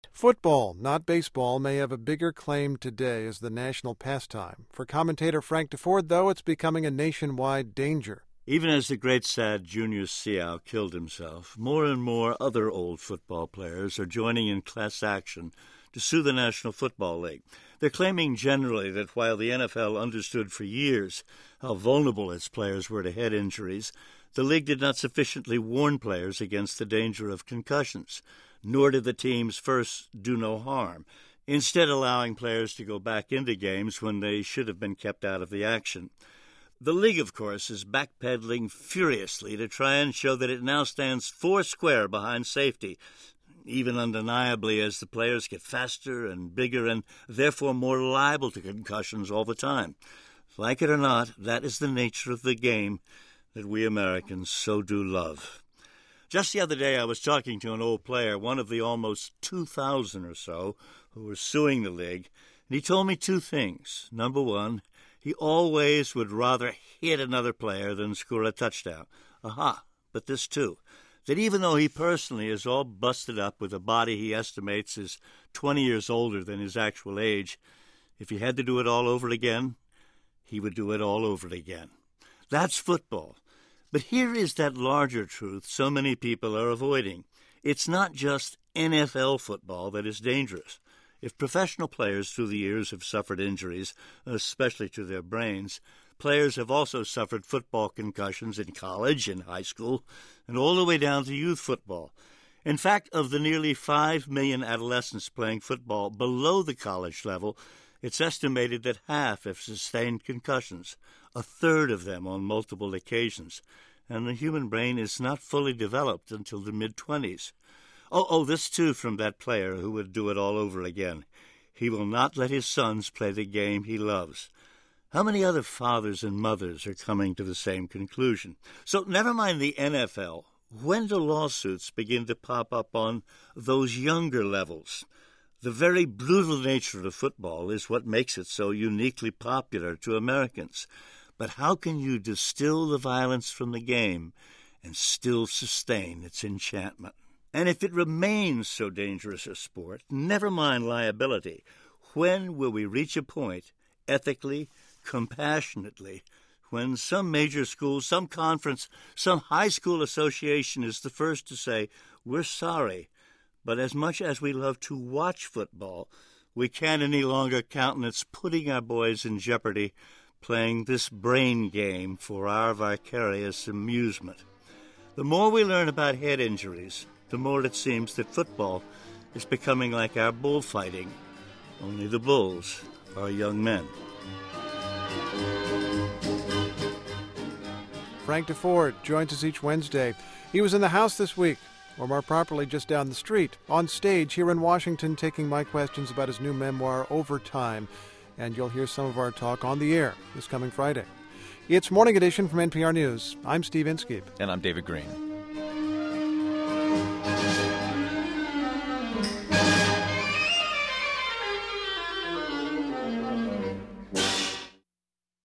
Football, not baseball, may have a bigger claim today as the national pastime. For commentator Frank DeFord, though, it's becoming a nationwide danger. Even as the great sad Junior Seau killed himself, more and more other old football players are joining in class action to sue the National Football League. They're claiming generally that while the NFL understood for years how vulnerable its players were to head injuries, the league did not sufficiently warn players against the danger of concussions, nor did the teams first do no harm, instead allowing players to go back into games when they should have been kept out of the action. The league, of course, is backpedaling furiously to try and show that it now stands foursquare behind safety, even undeniably as the players get faster and bigger and therefore more liable to concussions all the time. Like it or not, that is the nature of the game that we Americans so do love. Just the other day I was talking to an old player, one of the almost 2,000 or so who were suing the league, and he told me two things. Number one, he always would rather hit another player than score a touchdown. But this too, that even though he personally is all busted up with a body he estimates is 20 years older than his actual age, if he had to do it all over again, he would do it all over again. That's football. But here is that larger truth so many people are avoiding. It's not just NFL football that is dangerous. If professional players through the years have suffered injuries, especially to their brains, players have also suffered football concussions in college, in high school, and all the way down to youth football. In fact, of the nearly 5 million adolescents playing football below the college level, it's estimated that half have sustained concussions, a third of them on multiple occasions, and the human brain is not fully developed until the mid-20s. This too from that player who would do it all over again. He will not let his sons play the game he loves. How many other fathers and mothers are coming to the same conclusion? So never mind the NFL. When do lawsuits begin to pop up on those younger levels? The very brutal nature of football is what makes it so uniquely popular to Americans. But how can you distill the violence from the game and still sustain its enchantment? And if it remains so dangerous a sport, never mind liability, when will we reach a point, ethically, compassionately, when some major school, some conference, some high school association is the first to say, we're sorry, but as much as we love to watch football, we can't any longer countenance putting our boys in jeopardy playing this brain game for our vicarious amusement. The more we learn about head injuries, the more it seems that football is becoming like our bullfighting, only the bulls are young men. Frank DeFord joins us each Wednesday. He was in the house this week, or more properly, just down the street, on stage here in Washington, taking my questions about his new memoir, Overtime. And you'll hear some of our talk on the air this coming Friday. It's Morning Edition from NPR News. I'm Steve Inskeep. And I'm David Green.